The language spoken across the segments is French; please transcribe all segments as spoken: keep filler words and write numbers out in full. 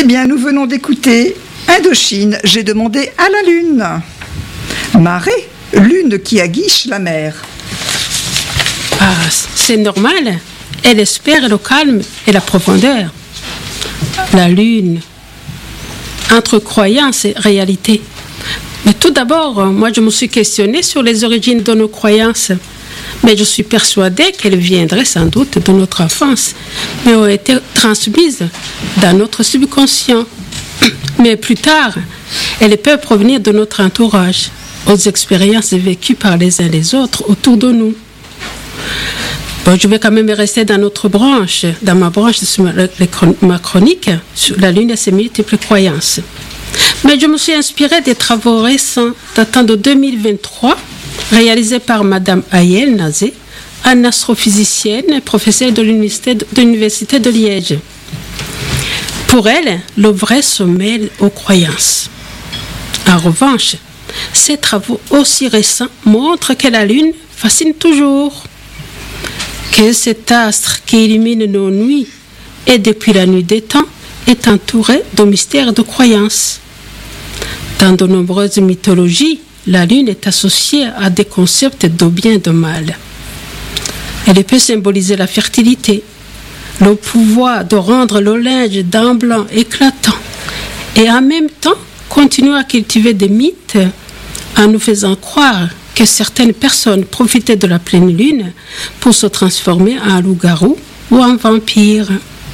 Eh bien, nous venons d'écouter Indochine, j'ai demandé à la lune. Marée, lune qui aguiche la mer. Ah, c'est normal. Elle espère le calme et la profondeur. La lune, entre croyance et réalité. Mais tout d'abord, moi je me suis questionnée sur les origines de nos croyances. Mais je suis persuadée qu'elles viendraient sans doute de notre enfance, mais ont été transmises dans notre subconscient. Mais plus tard, elles peuvent provenir de notre entourage, aux expériences vécues par les uns les autres autour de nous. Bon, je vais quand même rester dans notre branche, dans ma branche de ma chronique, sur la lune et ses multiples croyances. Mais je me suis inspirée des travaux récents datant de deux mille vingt-trois, réalisés par Madame Ayel Nazé, une astrophysicienne, professeure de l'université de, de l'université de Liège. Pour elle, le vrai sommet aux croyances. En revanche, ces travaux aussi récents montrent que la Lune fascine toujours, que cet astre qui illumine nos nuits et depuis la nuit des temps est entouré de mystères et de croyances. Dans de nombreuses mythologies, la Lune est associée à des concepts de bien et de mal. Elle peut symboliser la fertilité, le pouvoir de rendre le linge d'un blanc éclatant et en même temps continuer à cultiver des mythes en nous faisant croire que certaines personnes profitaient de la pleine lune pour se transformer en loup-garou ou en vampire.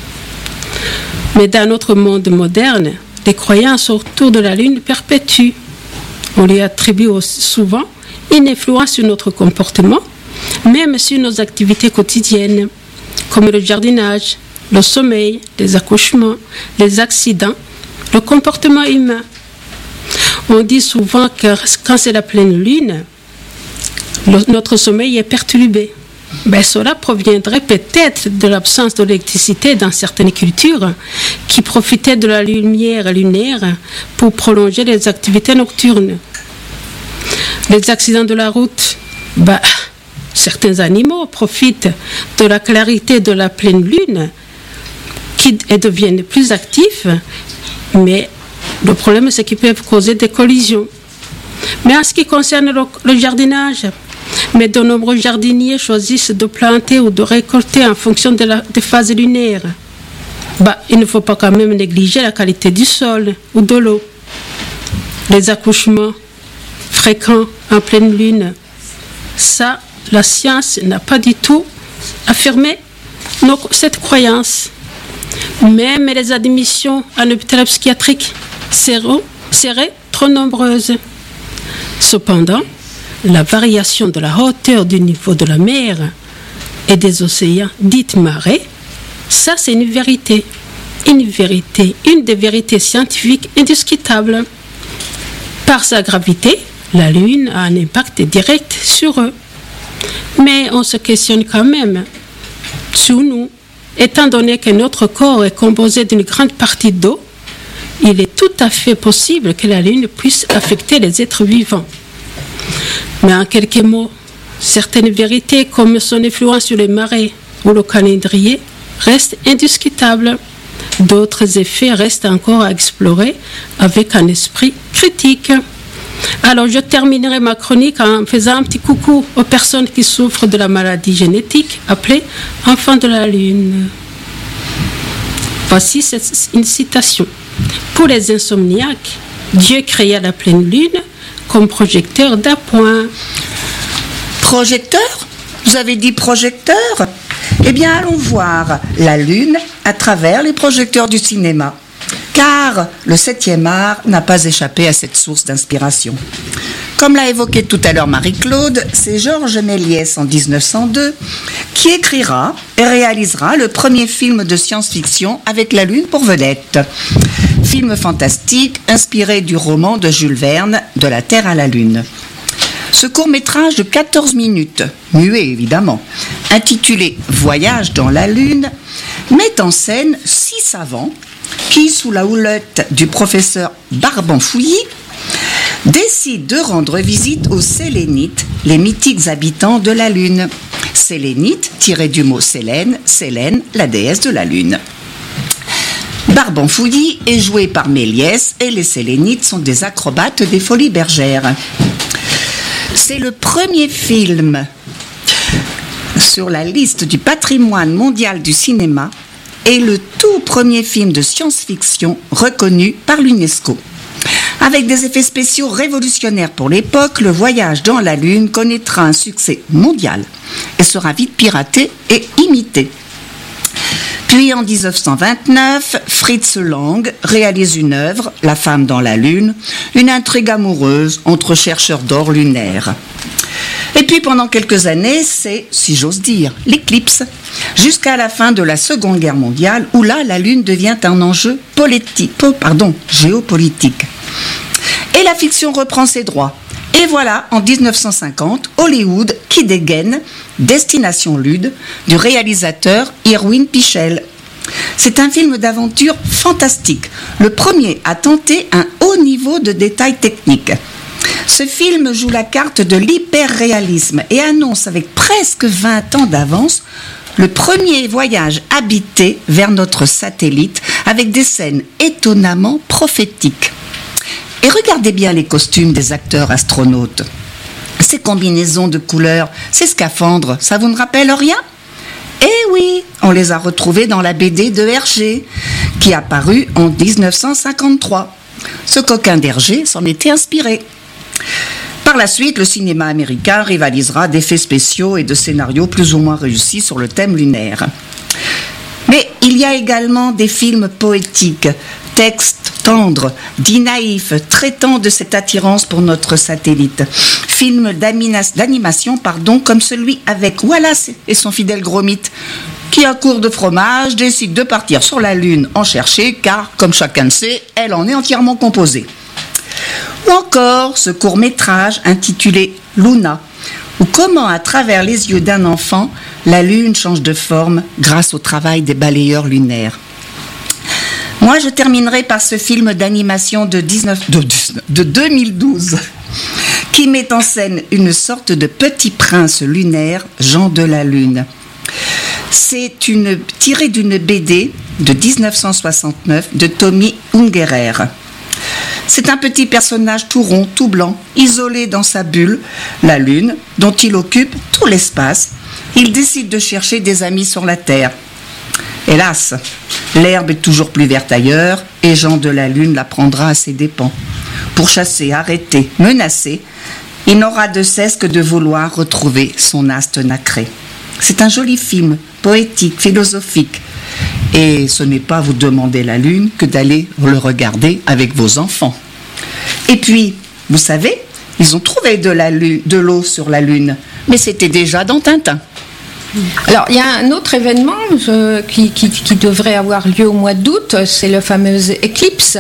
Mais dans notre monde moderne, les croyances autour de la lune perpétuent. On lui attribue souvent une influence sur notre comportement, même sur nos activités quotidiennes, comme le jardinage, le sommeil, les accouchements, les accidents, le comportement humain. On dit souvent que quand c'est la pleine lune, le, notre sommeil est perturbé. Ben, cela proviendrait peut-être de l'absence d'électricité dans certaines cultures qui profitaient de la lumière lunaire pour prolonger les activités nocturnes. Les accidents de la route, ben, certains animaux profitent de la clarité de la pleine lune qui, et deviennent plus actifs, mais le problème c'est qu'ils peuvent causer des collisions. Mais en ce qui concerne le, le jardinage, mais de nombreux jardiniers choisissent de planter ou de récolter en fonction de la, des phases lunaires. Bah, il ne faut pas quand même négliger la qualité du sol ou de l'eau. Les accouchements fréquents en pleine lune, ça, la science n'a pas du tout affirmé nos, cette croyance. Même les admissions en hôpital psychiatrique seraient, seraient trop nombreuses. Cependant, la variation de la hauteur du niveau de la mer et des océans, dite marée, ça c'est une vérité. Une vérité, une des vérités scientifiques indiscutables. Par sa gravité, la Lune a un impact direct sur eux. Mais on se questionne quand même sur nous. Étant donné que notre corps est composé d'une grande partie d'eau, il est tout à fait possible que la Lune puisse affecter les êtres vivants. Mais en quelques mots, certaines vérités comme son influence sur les marées ou le calendrier restent indiscutables. D'autres effets restent encore à explorer avec un esprit critique. Alors je terminerai ma chronique en faisant un petit coucou aux personnes qui souffrent de la maladie génétique appelée enfant de la Lune. Voici une citation. Pour les insomniaques, Dieu créa la pleine lune comme projecteur d'appoint. Projecteur ? Vous avez dit projecteur ? Eh bien, allons voir la lune à travers les projecteurs du cinéma. Car le septième art n'a pas échappé à cette source d'inspiration. Comme l'a évoqué tout à l'heure Marie-Claude, c'est Georges Méliès en dix-neuf cent deux qui écrira et réalisera le premier film de science-fiction avec la Lune pour vedette. Film fantastique inspiré du roman de Jules Verne, De la Terre à la Lune. Ce court-métrage de quatorze minutes, muet évidemment, intitulé « Voyage dans la Lune », met en scène six savants qui, sous la houlette du professeur Barban-Fouilly, décident de rendre visite aux Sélénites, les mythiques habitants de la Lune. Sélénites, tiré du mot Sélène, Sélène, la déesse de la Lune. Barban-Fouilly est joué par Méliès et les Sélénites sont des acrobates des Folies Bergères. C'est le premier film sur la liste du patrimoine mondial du cinéma et le tout premier film de science-fiction reconnu par l'UNESCO. Avec des effets spéciaux révolutionnaires pour l'époque, Le Voyage dans la Lune connaîtra un succès mondial et sera vite piraté et imité. Puis en dix-neuf cent vingt-neuf, Fritz Lang réalise une œuvre, La femme dans la Lune, une intrigue amoureuse entre chercheurs d'or lunaire. Et puis pendant quelques années, c'est, si j'ose dire, l'éclipse, jusqu'à la fin de la Seconde Guerre mondiale, où là, la Lune devient un enjeu politique, pardon, géopolitique. Et la fiction reprend ses droits. Et voilà, en dix-neuf cent cinquante, Hollywood qui dégaine Destination Lune du réalisateur Irwin Pichel. C'est un film d'aventure fantastique, le premier à tenter un haut niveau de détails techniques. Ce film joue la carte de l'hyper-réalisme et annonce avec presque vingt ans d'avance le premier voyage habité vers notre satellite avec des scènes étonnamment prophétiques. Et regardez bien les costumes des acteurs astronautes. Ces combinaisons de couleurs, ces scaphandres, ça vous ne rappelle rien ? Eh oui, on les a retrouvés dans la B D de Hergé, qui a paru en dix-neuf cent cinquante-trois. Ce coquin d'Hergé s'en était inspiré. Par la suite, le cinéma américain rivalisera d'effets spéciaux et de scénarios plus ou moins réussis sur le thème lunaire. Mais il y a également des films poétiques, textes tendres, dits naïfs, traitant de cette attirance pour notre satellite. Films d'animation, pardon, comme celui avec Wallace et son fidèle Gromit, qui à court de fromage décide de partir sur la Lune en chercher, car, comme chacun le sait, elle en est entièrement composée. Ou encore ce court-métrage intitulé Luna, ou comment, à travers les yeux d'un enfant, la Lune change de forme grâce au travail des balayeurs lunaires. Moi, je terminerai par ce film d'animation de, dix-neuf, de, de deux mille douze, qui met en scène une sorte de petit prince lunaire, Jean de la Lune. C'est une, tiré d'une B D de dix-neuf cent soixante-neuf de Tommy Ungerer. C'est un petit personnage tout rond, tout blanc, isolé dans sa bulle, la Lune, dont il occupe tout l'espace. Il décide de chercher des amis sur la Terre. Hélas, l'herbe est toujours plus verte ailleurs et Jean de la Lune la prendra à ses dépens. Pour chasser, arrêter, menacer, il n'aura de cesse que de vouloir retrouver son astre nacré. C'est un joli film, poétique, philosophique. Et ce n'est pas vous demander la Lune que d'aller le regarder avec vos enfants. Et puis, vous savez, ils ont trouvé de, la lune, de l'eau sur la Lune, mais c'était déjà dans Tintin. Alors, il y a un autre événement euh, qui, qui, qui devrait avoir lieu au mois d'août, c'est le fameux éclipse.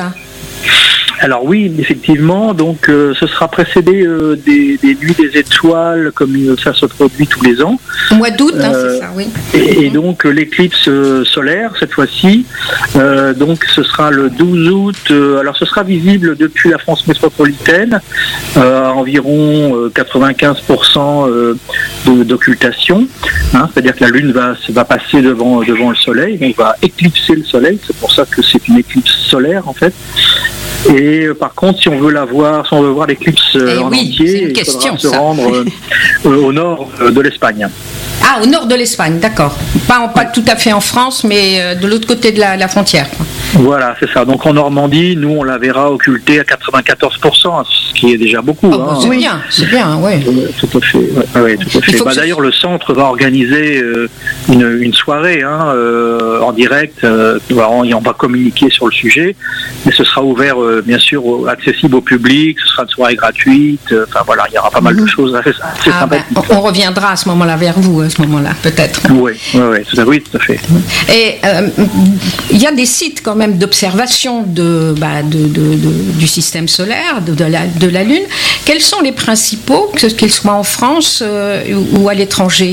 Alors oui, effectivement, donc euh, ce sera précédé euh, des, des nuits des étoiles, comme euh, ça se produit tous les ans. Au mois d'août, hein, euh, c'est ça, oui. Et, et donc euh, l'éclipse euh, solaire, cette fois-ci, euh, donc ce sera le douze août. Euh, alors ce sera visible depuis la France métropolitaine, euh, à environ euh, quatre-vingt-quinze pour cent euh, de, d'occultation. Hein, c'est-à-dire que la Lune va, va passer devant, devant le Soleil, donc va éclipser le Soleil. C'est pour ça que c'est une éclipse solaire, en fait. Et euh, par contre, si on veut la voir, si on veut voir l'éclipse euh, eh en oui, entier, il question, faudra se ça. rendre euh, euh, au nord euh, de l'Espagne. Ah, au nord de l'Espagne, d'accord. Pas, pas tout à fait en France, mais euh, de l'autre côté de la, la frontière. Voilà, c'est ça. Donc en Normandie, nous, on la verra occultée à quatre-vingt-quatorze pour cent, ce qui est déjà beaucoup. Oh, hein. C'est oui. bien, c'est bien, oui. Euh, tout à fait. Ouais, ouais, tout à fait. Bah, d'ailleurs, le centre va organiser euh, une, une soirée hein, euh, en direct. Euh, on, on va communiquer sur le sujet, mais ce sera ouvert, euh, bien sûr, au, accessible au public. Ce sera une soirée gratuite. Enfin voilà, il y aura pas mal de choses assez, assez ah, sympathiques. Ben, on, on reviendra à ce moment-là vers vous, à ce moment-là, peut-être. Oui, oui, oui, tout à, oui, tout à fait. Et il euh, y a des sites quand même d'observation de, bah, de, de, de, du système solaire, de, de, la, de la Lune. Quels sont les principaux, qu'ils soient en France euh, ou à l'étranger?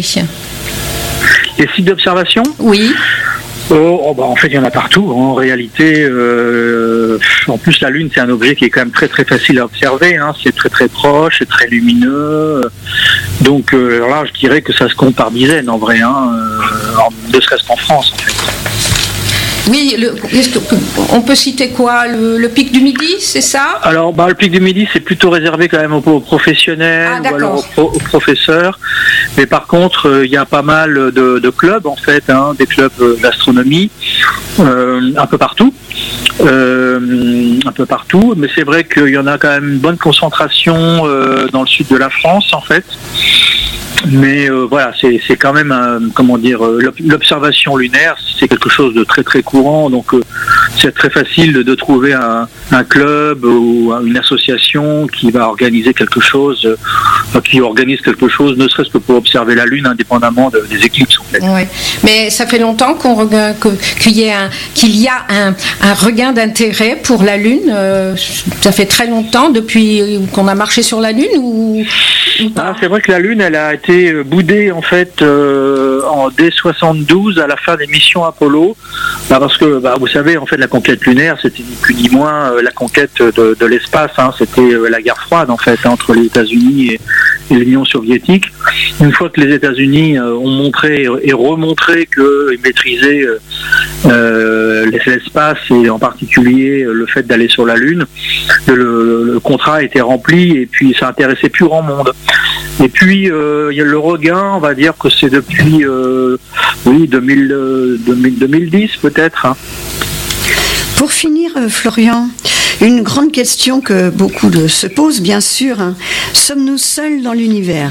Les sites d'observation? Oui. Oh, oh, bah, en fait, il y en a partout. En réalité, euh, en plus, la Lune, c'est un objet qui est quand même très très facile à observer. Hein. C'est très très proche, c'est très lumineux. Donc euh, là, je dirais que ça se compte par dizaines en vrai, hein, euh, ne serait-ce qu'en France, en fait. Oui, le, on peut citer quoi, le, le pic du Midi, c'est ça? Alors, bah, le pic du Midi, c'est plutôt réservé quand même aux, aux professionnels ah, ou alors aux, pro, aux professeurs. Mais par contre, il euh, y a pas mal de, de clubs, en fait, hein, des clubs d'astronomie, euh, un peu partout. Euh, un peu partout, mais c'est vrai qu'il y en a quand même une bonne concentration euh, dans le sud de la France, en fait. Mais euh, voilà, c'est, c'est quand même, un, comment dire, l'observation lunaire, c'est quelque chose de très très courant, donc euh, c'est très facile de, de trouver un, un club ou une association qui va organiser quelque chose, euh, qui organise quelque chose, ne serait-ce que pour observer la Lune, indépendamment de, des éclipses. En fait. Oui, mais ça fait longtemps qu'on regarde, qu'il y a un, qu'il y a un, un regain d'intérêt pour la Lune. Euh, ça fait très longtemps depuis qu'on a marché sur la Lune ou, ou pas? Ah, c'est vrai que la Lune, elle a été boudée en fait euh, en dès soixante-douze à la fin des missions Apollo, bah, parce que bah, vous savez en fait la conquête lunaire c'était ni plus ni moins euh, la conquête de, de l'espace, hein, c'était euh, la guerre froide en fait hein, entre les États-Unis et, et l'Union soviétique. Une fois que les États-Unis euh, ont montré et remontré qu'ils maîtrisaient euh, euh, l'espace et en particulier euh, le fait d'aller sur la Lune, le, le, le contrat a été rempli et puis ça intéressait plus grand monde. Et puis euh, il y a le regain, on va dire que c'est depuis euh, oui deux mille, euh, deux mille, deux mille dix peut-être. Hein. Pour finir, euh, Florian, une grande question que beaucoup de se posent, bien sûr. Hein. Sommes-nous seuls dans l'univers?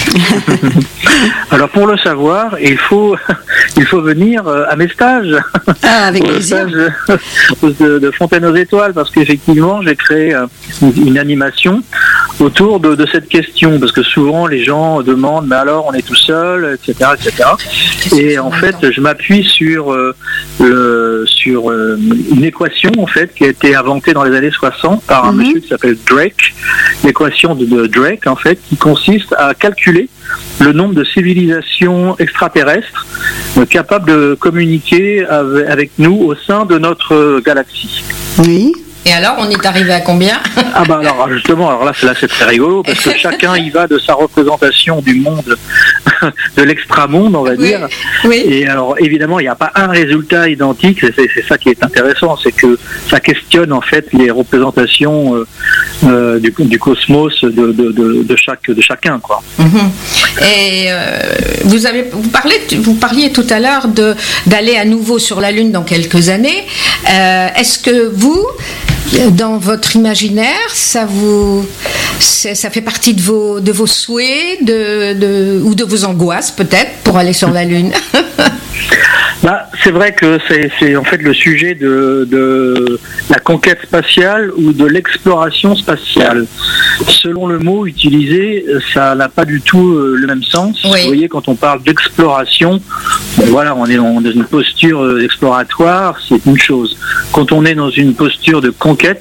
Alors pour le savoir, il faut il faut venir à mes stages. Ah, avec plaisir. de, de Fontaine aux Étoiles, parce qu'effectivement j'ai créé une, une animation autour de, de cette question, parce que souvent les gens demandent mais alors on est tout seul, et cetera, et cetera. Et en fait je m'appuie sur euh, le sur euh, une équation en fait qui a été inventée dans les années soixante par un mm-hmm. monsieur qui s'appelle Drake, l'équation de, de Drake en fait, qui consiste à calculer le nombre de civilisations extraterrestres euh, capables de communiquer avec, avec nous au sein de notre galaxie. Oui. Et alors, on est arrivé à combien? Ah bah alors justement, alors là c'est là c'est très rigolo parce que chacun y va de sa représentation du monde, de l'extramonde, on va oui, dire. Oui. Et alors évidemment, il n'y a pas un résultat identique. C'est, c'est ça qui est intéressant, c'est que ça questionne en fait les représentations euh, euh, du, du cosmos de, de, de, de chaque de chacun, quoi. Mm-hmm. Et euh, vous avez vous parlez vous parliez tout à l'heure de d'aller à nouveau sur la Lune dans quelques années. Euh, est-ce que vous dans votre imaginaire, ça vous, ça fait partie de vos, de vos souhaits, de, de, ou de vos angoisses peut-être pour aller sur la Lune? Bah, c'est vrai que c'est, c'est en fait le sujet de, de la conquête spatiale ou de l'exploration spatiale. Selon le mot utilisé, ça n'a pas du tout le même sens. Oui. Vous voyez, quand on parle d'exploration, voilà, on est dans une posture exploratoire, c'est une chose. Quand on est dans une posture de conquête,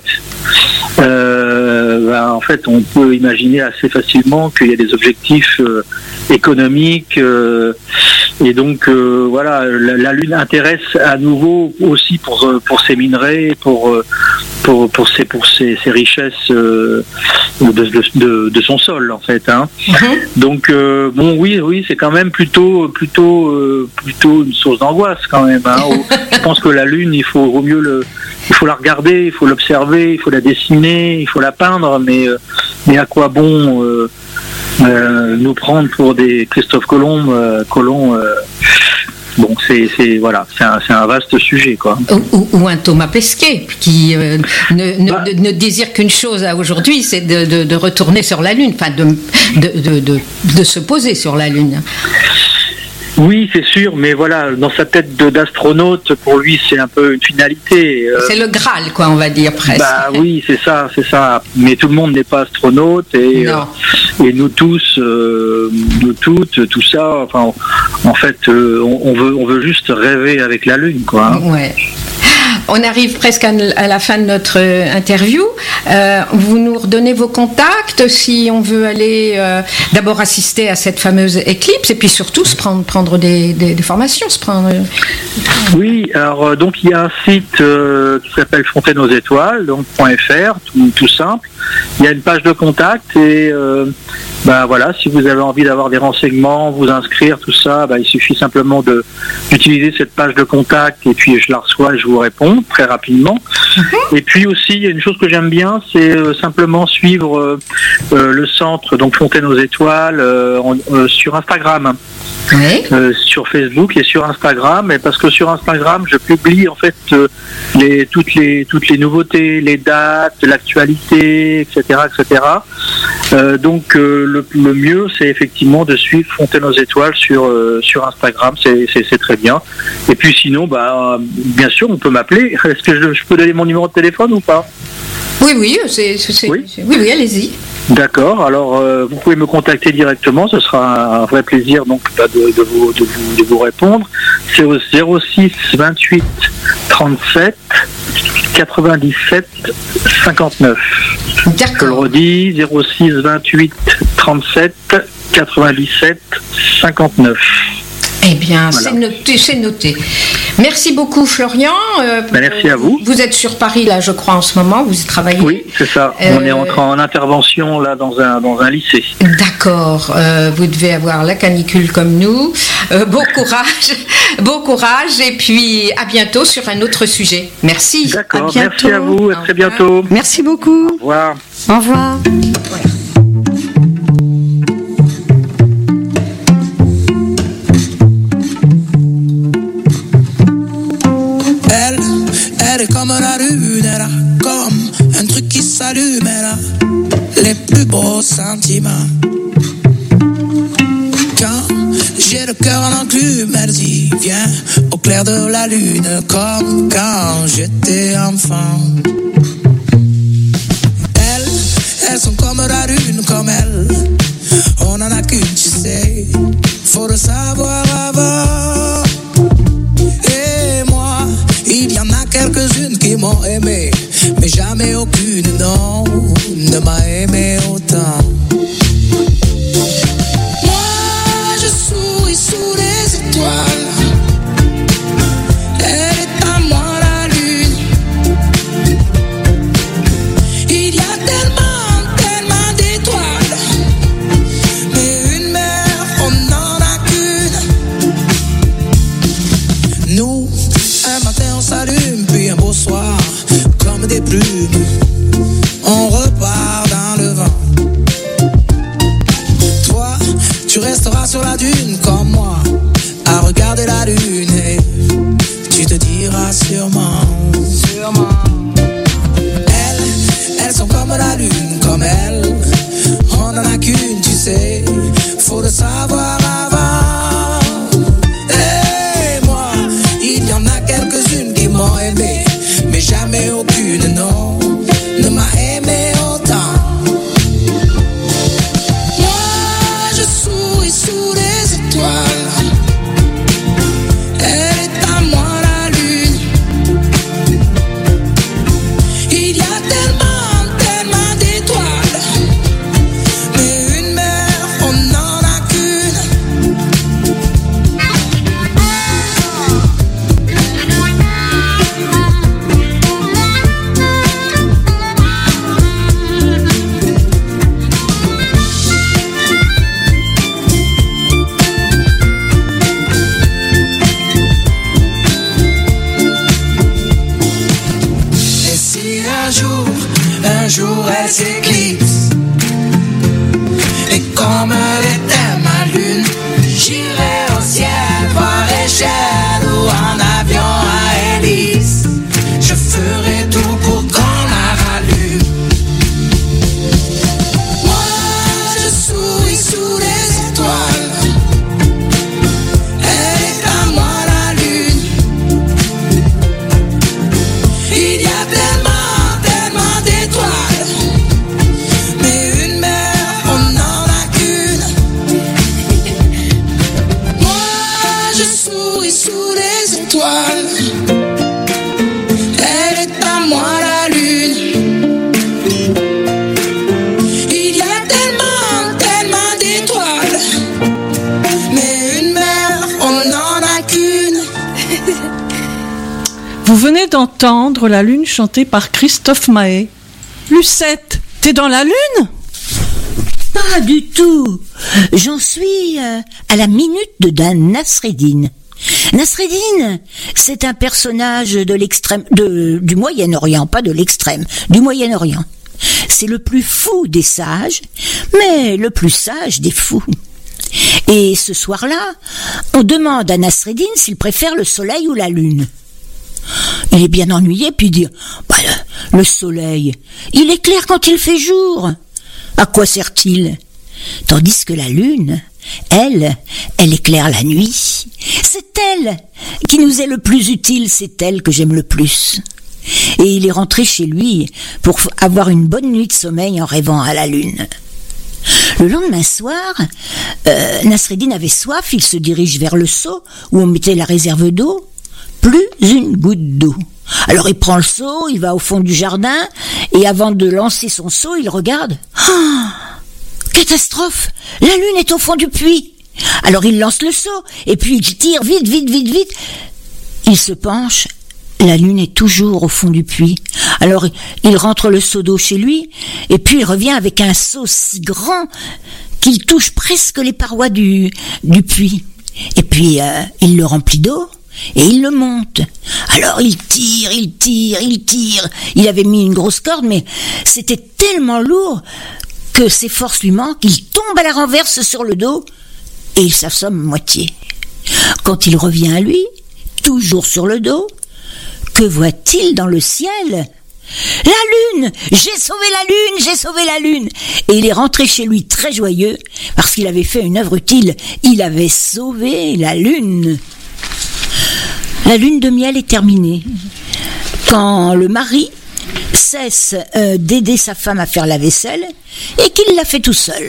euh, bah, en fait, on peut imaginer assez facilement qu'il y a des objectifs euh, économiques. Euh, Et donc euh, voilà, la, la Lune intéresse à nouveau aussi pour pour ses minerais, pour pour pour ses pour ses, ses richesses euh, de, de de son sol en fait. Hein. Mm-hmm. Donc euh, bon oui oui c'est quand même plutôt plutôt euh, plutôt une source d'angoisse quand même. Hein. Je pense que la Lune il faut au mieux le il faut la regarder, il faut l'observer, il faut la dessiner, il faut la peindre, mais euh, mais à quoi bon euh, Euh, nous prendre pour des Christophe Colomb, euh, Colomb euh, bon, c'est, c'est voilà, c'est un, c'est un vaste sujet, quoi. Ou, ou un Thomas Pesquet qui euh, ne, ne, bah, ne, ne désire qu'une chose à aujourd'hui, c'est de, de, de retourner sur la Lune, enfin de, de, de, de, de se poser sur la Lune. Oui, c'est sûr, mais voilà, dans sa tête de, d'astronaute, pour lui, c'est un peu une finalité. Euh, c'est le Graal, quoi, on va dire presque. Bah oui, c'est ça, c'est ça. Mais tout le monde n'est pas astronaute et euh, et nous tous, euh, nous toutes, tout ça. Enfin, en fait, euh, on, on veut, on veut juste rêver avec la Lune, quoi. Ouais. On arrive presque à la fin de notre interview. Euh, vous nous redonnez vos contacts si on veut aller euh, d'abord assister à cette fameuse éclipse et puis surtout se prendre, prendre des, des, des formations. Se prendre... Oui, alors donc il y a un site euh, qui s'appelle Fontaine aux Étoiles, donc .fr, tout, tout simple. Il y a une page de contact et euh, bah voilà, si vous avez envie d'avoir des renseignements, vous inscrire, tout ça, bah, il suffit simplement de d'utiliser cette page de contact et puis je la reçois et je vous réponds très rapidement. Mm-hmm. Et puis aussi, il y a une chose que j'aime bien, c'est euh, simplement suivre euh, euh, le centre, donc Fontaine aux Étoiles, euh, en, euh, sur Instagram. Oui. Euh, sur Facebook et sur Instagram, et parce que sur Instagram je publie en fait euh, les, toutes les toutes les nouveautés, les dates, l'actualité, et cetera, et cetera. Euh, donc euh, le, le mieux c'est effectivement de suivre Fontaine aux Étoiles sur euh, sur Instagram, c'est, c'est c'est très bien. Et puis sinon, bah bien sûr on peut m'appeler. Est-ce que je, je peux donner mon numéro de téléphone ou pas? Oui, oui, c'est, c'est, oui. c'est oui, oui, allez-y. D'accord, alors euh, vous pouvez me contacter directement, ce sera un, un vrai plaisir donc bah, de, de, vous, de, vous, de vous répondre. C'est au zéro six vingt-huit trente-sept quatre-vingt-dix-sept cinquante-neuf. D'accord. Je le redis, zéro six vingt-huit trente-sept quatre-vingt-dix-sept cinquante-neuf. Eh bien, voilà. c'est noté, c'est noté. Merci beaucoup, Florian. Euh, ben, merci à vous. Vous êtes sur Paris, là, je crois, en ce moment. Vous y travaillez. Oui, c'est ça. Euh... On est entré en intervention, là, dans un, dans un lycée. D'accord. Euh, vous devez avoir la canicule comme nous. Euh, bon courage. Bon courage. Et puis, à bientôt sur un autre sujet. Merci. D'accord. À merci à vous. À très bientôt. Merci beaucoup. Au revoir. Au revoir. Voilà. Comme la lune, elle a comme un truc qui s'allume, elle a les plus beaux sentiments. Quand j'ai le cœur en enclume, elle dit viens au clair de la lune, comme quand j'étais enfant. Elles, elles sont comme la lune, comme elle. On en a qu'une, tu sais, faut le savoir avant. Il y en a quelques-unes qui m'ont aimé, mais jamais aucune, non, ne m'a aimé autant. Moi, je souris sous les étoiles. Elle est à moi la lune. Il y a tellement, tellement d'étoiles, mais une mère, on n'en a qu'une. Nous, un matin on s'allume, puis un beau soir, comme des plumes, on repart dans le vent. Toi, tu resteras sur la dune comme moi, à regarder la lune, et tu te diras sûrement, sûrement. Elles, elles sont comme la lune, comme elles, on en a qu'une, tu sais, faut le savoir avant. M'ont aimé, mais jamais aucune, non, ne m'a aimé autant. Moi, je souris sous les étoiles. Elle est à moi la lune. Il y a tellement, tellement d'étoiles, mais une mère, on n'en a qu'une. Un jour elle s'éclipse, et comme elle était ma lune, j'irai au ciel voir échelle ou en avion à hélice. Je ferai tout pour qu'on la rallume. Moi je souris sous les étoiles. Elle est à moi la lune. Il y a tellement elle est à moi la lune. Il y a tellement, tellement d'étoiles, mais une mère, on n'en a qu'une. Vous venez d'entendre La Lune chantée par Christophe Mahé. Lucette, t'es dans la lune ? Pas du tout. J'en suis euh, à la minute de Dan Nasreddin. Nasreddin, c'est un personnage de l'extrême, de, du Moyen-Orient, pas de l'extrême, du Moyen-Orient. C'est le plus fou des sages, mais le plus sage des fous. Et ce soir-là, on demande à Nasreddin s'il préfère le soleil ou la lune. Il est bien ennuyé, puis il dit bah, « Le soleil, il éclaire quand il fait jour. À quoi sert-il » Tandis que la lune, elle, elle éclaire la nuit. C'est elle qui nous est le plus utile, c'est elle que j'aime le plus. Et il est rentré chez lui pour avoir une bonne nuit de sommeil en rêvant à la lune. Le lendemain soir, euh, Nasreddin avait soif, il se dirige vers le seau où on mettait la réserve d'eau. Plus une goutte d'eau. Alors il prend le seau, il va au fond du jardin, et avant de lancer son seau, il regarde. Oh, catastrophe! La lune est au fond du puits. Alors il lance le seau, et puis il tire vite, vite, vite, vite. Il se penche, la lune est toujours au fond du puits. Alors il rentre le seau d'eau chez lui, et puis il revient avec un seau si grand qu'il touche presque les parois du, du puits. Et puis euh, il le remplit d'eau, et il le monte. Alors il tire, il tire, il tire. Il avait mis une grosse corde, mais c'était tellement lourd que ses forces lui manquent. Il tombe à la renverse sur le dos, et il s'assomme moitié. Quand il revient à lui, toujours sur le dos, que voit-il dans le ciel ? La lune! J'ai sauvé la lune! J'ai sauvé la lune! Et il est rentré chez lui très joyeux, parce qu'il avait fait une œuvre utile. Il avait sauvé la lune. La lune de miel est terminée. Quand le mari cesse euh, d'aider sa femme à faire la vaisselle, et qu'il la fait tout seul.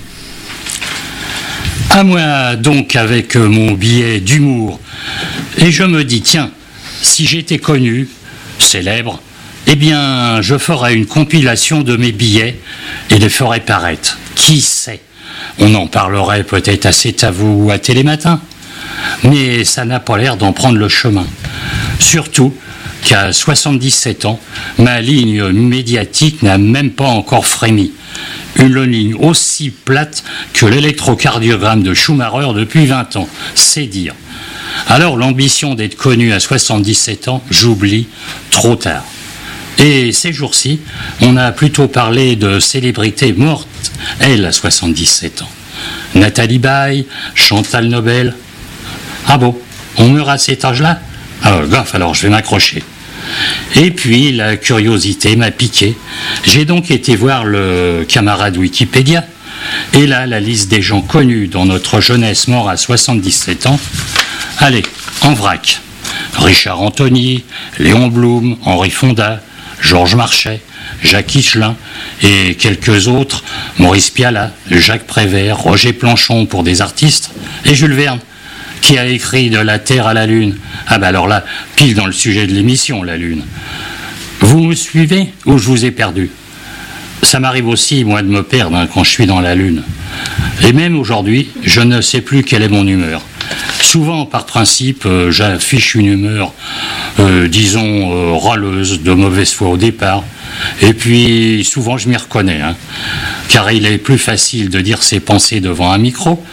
À moi donc avec mon billet d'humour. Et je me dis, tiens, si j'étais connu, célèbre, eh bien, je ferais une compilation de mes billets et les ferais paraître. Qui sait ? On en parlerait peut-être à C'est à vous ou à Télématin. Mais ça n'a pas l'air d'en prendre le chemin. Surtout qu'à soixante-dix-sept ans, ma ligne médiatique n'a même pas encore frémi. Une ligne aussi plate que l'électrocardiogramme de Schumacher depuis vingt ans, c'est dire. Alors l'ambition d'être connu à soixante-dix-sept ans, j'oublie trop tard. Et ces jours-ci, on a plutôt parlé de célébrités mortes, elles à soixante-dix-sept ans. Nathalie Baye, Chantal Nobel. Ah bon, on meurt à cet âge-là ? Ah, gaffe, alors je vais m'accrocher. Et puis, la curiosité m'a piqué. J'ai donc été voir le camarade Wikipédia. Et là, la liste des gens connus dans notre jeunesse morts à soixante-dix-sept ans. Allez, en vrac. Richard Anthony, Léon Blum, Henri Fonda, Georges Marchais, Jacques Higelin et quelques autres, Maurice Pialat, Jacques Prévert, Roger Planchon pour des artistes, et Jules Verne, qui a écrit De la Terre à la Lune. Ah ben alors là, pile dans le sujet de l'émission, la Lune. Vous me suivez ou je vous ai perdu ? Ça m'arrive aussi, moi, de me perdre hein, quand je suis dans la Lune. Et même aujourd'hui, je ne sais plus quelle est mon humeur. Souvent, par principe, euh, j'affiche une humeur, euh, disons, euh, râleuse, de mauvaise foi au départ. Et puis, souvent, je m'y reconnais. Hein, car il est plus facile de dire ses pensées devant un micro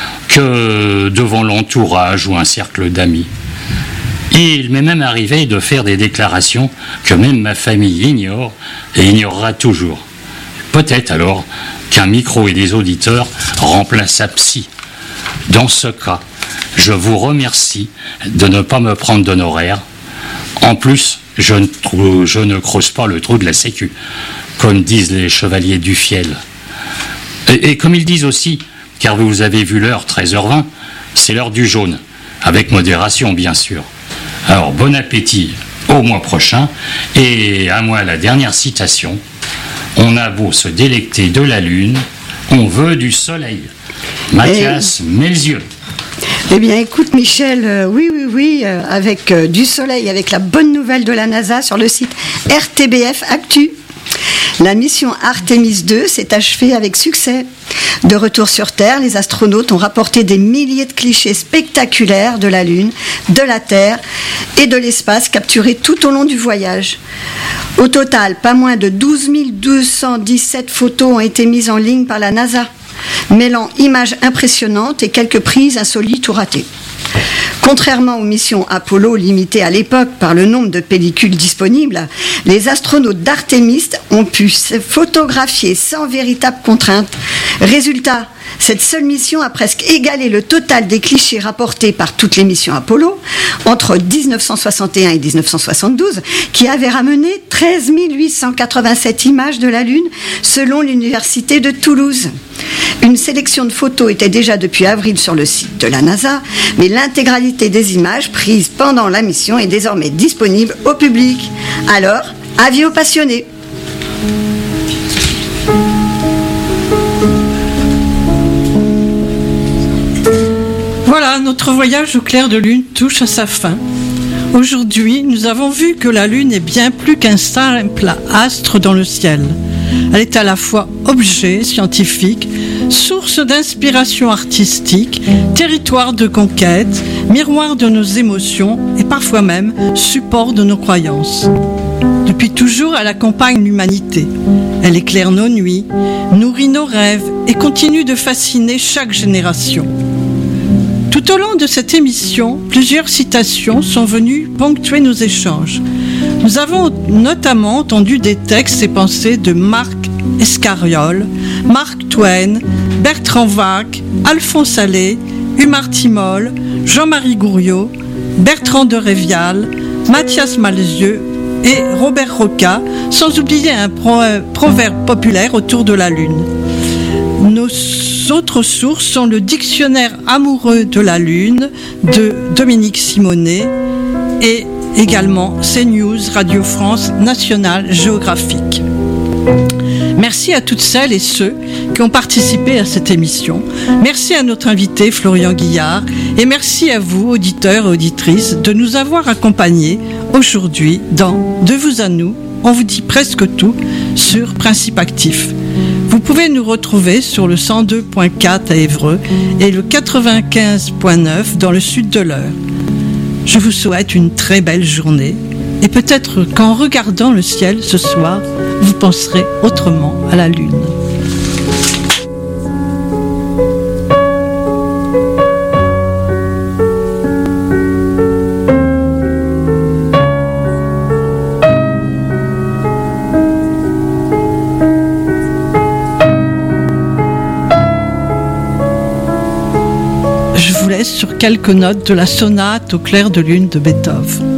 que devant l'entourage ou un cercle d'amis. Et il m'est même arrivé de faire des déclarations que même ma famille ignore et ignorera toujours. Peut-être alors qu'un micro et des auditeurs remplacent sa psy. Dans ce cas, je vous remercie de ne pas me prendre d'honoraires. En plus, je ne, trou- je ne creuse pas le trou de la sécu, comme disent les chevaliers du fiel. Et, et comme ils disent aussi, car vous avez vu l'heure, treize heures vingt, c'est l'heure du jaune, avec modération bien sûr. Alors bon appétit au mois prochain, et à moi la dernière citation. On a beau se délecter de la lune, on veut du soleil. Mathias et... Melzieux. Eh bien, écoute, Michel, euh, oui, oui, oui, euh, avec euh, du soleil, avec la bonne nouvelle de la NASA sur le site R T B F Actu. La mission Artemis deux s'est achevée avec succès. De retour sur Terre, les astronautes ont rapporté des milliers de clichés spectaculaires de la Lune, de la Terre et de l'espace capturés tout au long du voyage. Au total, pas moins de douze mille deux cent dix-sept photos ont été mises en ligne par la NASA, mêlant images impressionnantes et quelques prises insolites ou ratées. Contrairement aux missions Apollo limitées à l'époque par le nombre de pellicules disponibles, les astronautes d'Artemis ont pu se photographier sans véritable contrainte. Résultat, cette seule mission a presque égalé le total des clichés rapportés par toutes les missions Apollo entre dix-neuf cent soixante et un et dix-neuf cent soixante-douze, qui avaient ramené treize mille huit cent quatre-vingt-sept images de la Lune selon l'université de Toulouse. Une sélection de photos était déjà depuis avril sur le site de la NASA, mais l'intégralité des images prises pendant la mission est désormais disponible au public. Alors, avis aux passionnés. Voilà, notre voyage au clair de lune touche à sa fin. Aujourd'hui, nous avons vu que la Lune est bien plus qu'un simple astre dans le ciel. Elle est à la fois objet scientifique, source d'inspiration artistique, territoire de conquête, miroir de nos émotions et parfois même support de nos croyances. Depuis toujours, elle accompagne l'humanité. Elle éclaire nos nuits, nourrit nos rêves et continue de fasciner chaque génération. Tout au long de cette émission, plusieurs citations sont venues ponctuer nos échanges. Nous avons notamment entendu des textes et pensées de Marc Escariol, Mark Twain, Bertrand Wack, Alphonse Allais, Humar Timol, Jean-Marie Gouriot, Bertrand de Révial, Mathias Malzieu et Robert Roca, sans oublier un pro- proverbe populaire autour de la Lune. Nos autres sources sont le Dictionnaire amoureux de la Lune de Dominique Simonet et également CNews, Radio France Nationale Géographique. Merci à toutes celles et ceux qui ont participé à cette émission. Merci à notre invité Florian Guillard et merci à vous, auditeurs et auditrices, de nous avoir accompagnés aujourd'hui dans De vous à nous, on vous dit presque tout sur Principe Actif. Vous pouvez nous retrouver sur le cent deux point quatre à Évreux et le quatre-vingt-quinze point neuf dans le sud de l'Eure. Je vous souhaite une très belle journée et peut-être qu'en regardant le ciel ce soir, vous penserez autrement à la Lune. Je vous laisse sur quelques notes de la sonate au clair de lune de Beethoven.